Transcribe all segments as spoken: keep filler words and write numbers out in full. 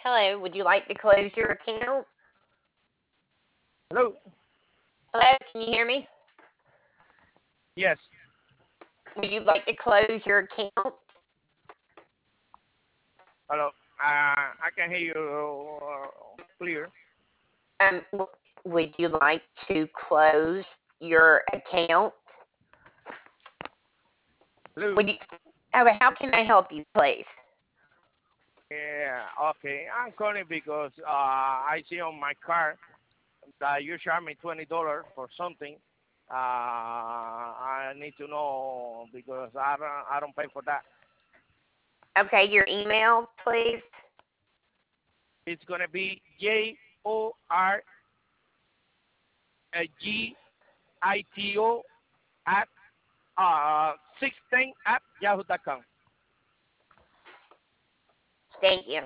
Hello, would you like to close your account? Hello. Hello, can you hear me? Yes. Would you like to close your account? Hello. Uh, I can hear you uh, clear. Um, w- would you like to close your account? Hello. Would you? Oh, how can I help you, please? Yeah. Okay. I'm calling because uh, I see on my card that you charge me twenty dollars for something. Uh, I need to know because I don't I don't pay for that. Okay, your email, please. It's gonna be J O R G I T O at uh sixteen at yahoo dot com. Thank you.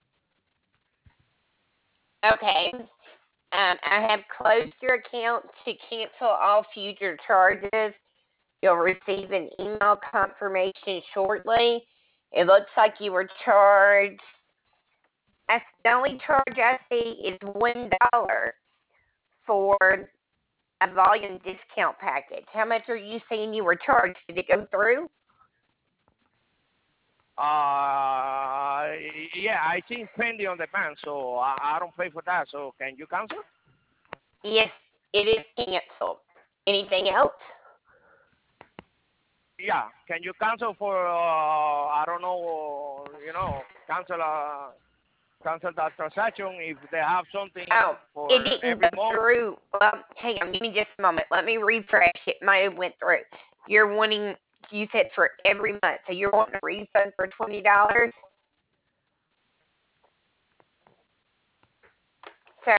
Okay. Um, I have closed your account to cancel all future charges. You'll receive an email confirmation shortly. It looks like you were charged. I, the only charge I see is one dollar for a volume discount package. How much are you saying you were charged? Did it go through? Uh, yeah, I think pending on the ban, so I, I don't pay for that. So can you cancel? Yes, it is canceled. Anything else? Yeah, can you cancel for uh, I don't know, you know, cancel uh, cancel that transaction if they have something Oh, it for didn't every go month? through. Well, hang on, give me just a moment. Let me refresh. It might have went through. You're wanting, you said for every month, so you're wanting a refund for twenty dollars.